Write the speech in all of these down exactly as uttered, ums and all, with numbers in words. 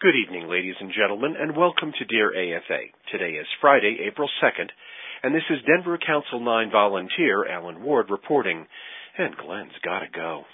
Good evening, ladies and gentlemen, and welcome to Dear A F A. Today is Friday, April second, and this is Denver Council nine volunteer Alan Ward reporting, and Glenn's gotta go.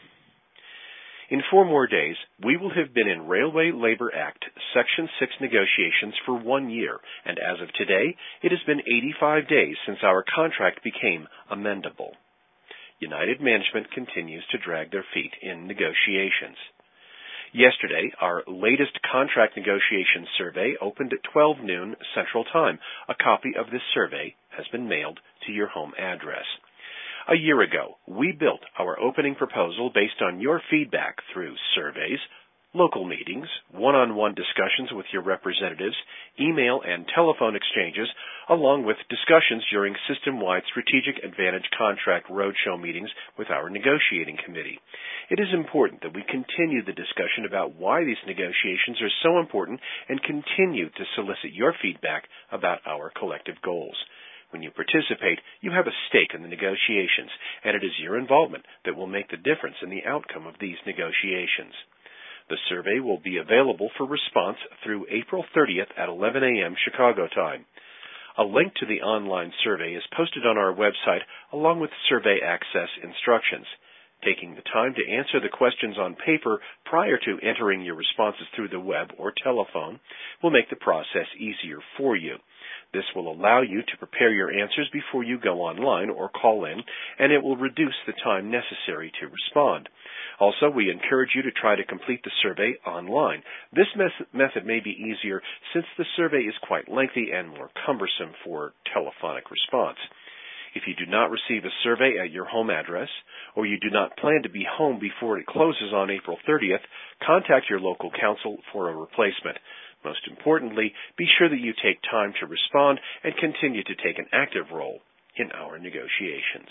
In four more days, we will have been in Railway Labor Act Section six negotiations for one year, and as of today, it has been eighty-five days since our contract became amendable. United Management continues to drag their feet in negotiations. Yesterday, our latest contract negotiations survey opened at twelve noon Central Time. A copy of this survey has been mailed to your home address. A year ago, we built our opening proposal based on your feedback through surveys, local meetings, one-on-one discussions with your representatives, email and telephone exchanges, along with discussions during system-wide Strategic Advantage Contract Roadshow meetings with our negotiating committee. It is important that we continue the discussion about why these negotiations are so important and continue to solicit your feedback about our collective goals. When you participate, you have a stake in the negotiations, and it is your involvement that will make the difference in the outcome of these negotiations. The survey will be available for response through April thirtieth at eleven a.m. Chicago time. A link to the online survey is posted on our website along with survey access instructions. Taking the time to answer the questions on paper prior to entering your responses through the web or telephone will make the process easier for you. This will allow you to prepare your answers before you go online or call in, and it will reduce the time necessary to respond. Also, we encourage you to try to complete the survey online. This method may be easier since the survey is quite lengthy and more cumbersome for telephonic response. If you do not receive a survey at your home address, or you do not plan to be home before it closes on April thirtieth, contact your local council for a replacement. Most importantly, be sure that you take time to respond and continue to take an active role in our negotiations.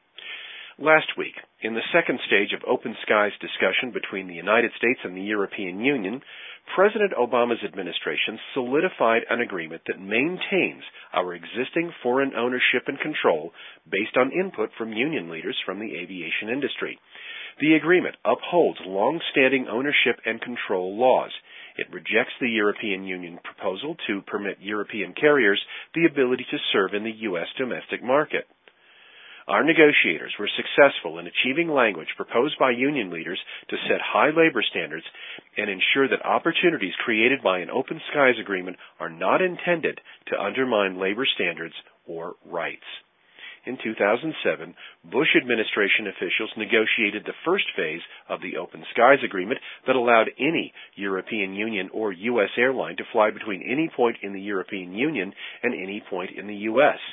Last week, in the second stage of Open Skies discussion between the United States and the European Union, President Obama's administration solidified an agreement that maintains our existing foreign ownership and control based on input from union leaders from the aviation industry. The agreement upholds long-standing ownership and control laws. It rejects the European Union proposal to permit European carriers the ability to serve in the U S domestic market. Our negotiators were successful in achieving language proposed by union leaders to set high labor standards and ensure that opportunities created by an Open Skies agreement are not intended to undermine labor standards or rights. In two thousand seven, Bush administration officials negotiated the first phase of the Open Skies Agreement that allowed any European Union or U S airline to fly between any point in the European Union and any point in the U S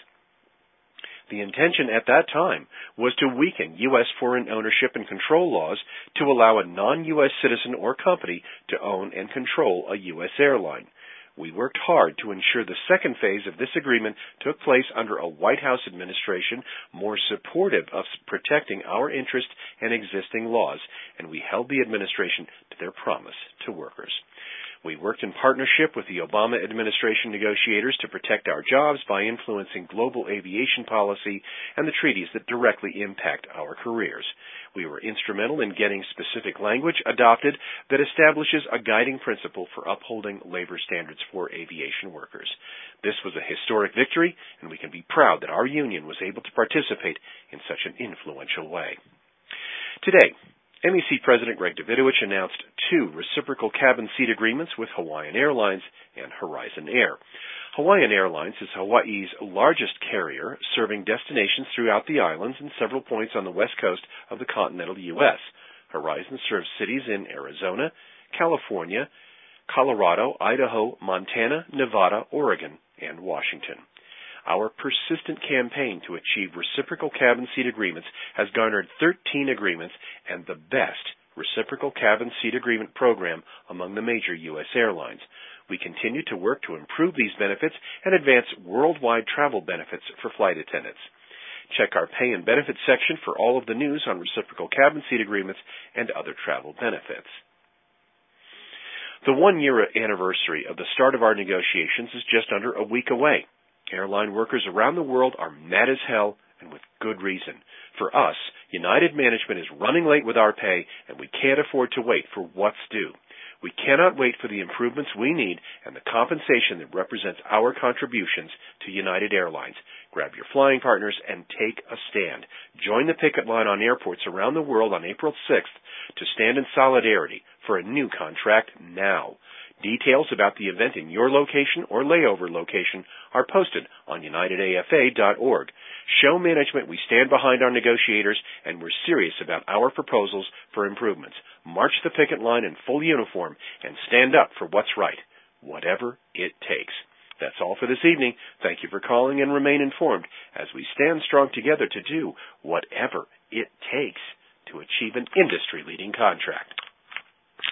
The intention at that time was to weaken U S foreign ownership and control laws to allow a non-U S citizen or company to own and control a U S airline. We worked hard to ensure the second phase of this agreement took place under a White House administration more supportive of protecting our interests and existing laws, and we held the administration to their promise to workers. We worked in partnership with the Obama administration negotiators to protect our jobs by influencing global aviation policy and the treaties that directly impact our careers. We were instrumental in getting specific language adopted that establishes a guiding principle for upholding labor standards for aviation workers. This was a historic victory, and we can be proud that our union was able to participate in such an influential way. Today, M E C President Greg Davidovich announced two reciprocal cabin seat agreements with Hawaiian Airlines and Horizon Air. Hawaiian Airlines is Hawaii's largest carrier, serving destinations throughout the islands and several points on the west coast of the continental U S. Horizon serves cities in Arizona, California, Colorado, Idaho, Montana, Nevada, Oregon, and Washington. Our persistent campaign to achieve reciprocal cabin seat agreements has garnered thirteen agreements and the best reciprocal cabin seat agreement program among the major U S airlines. We continue to work to improve these benefits and advance worldwide travel benefits for flight attendants. Check our pay and benefits section for all of the news on reciprocal cabin seat agreements and other travel benefits. The one-year anniversary of the start of our negotiations is just under a week away. Airline workers around the world are mad as hell, and with good reason. For us, United Management is running late with our pay, and we can't afford to wait for what's due. We cannot wait for the improvements we need and the compensation that represents our contributions to United Airlines. Grab your flying partners and take a stand. Join the picket line on airports around the world on April sixth to stand in solidarity for a new contract now. Details about the event in your location or layover location are posted on united A F A dot org. Show management we stand behind our negotiators and we're serious about our proposals for improvements. March the picket line in full uniform and stand up for what's right, whatever it takes. That's all for this evening. Thank you for calling and remain informed as we stand strong together to do whatever it takes to achieve an industry-leading contract.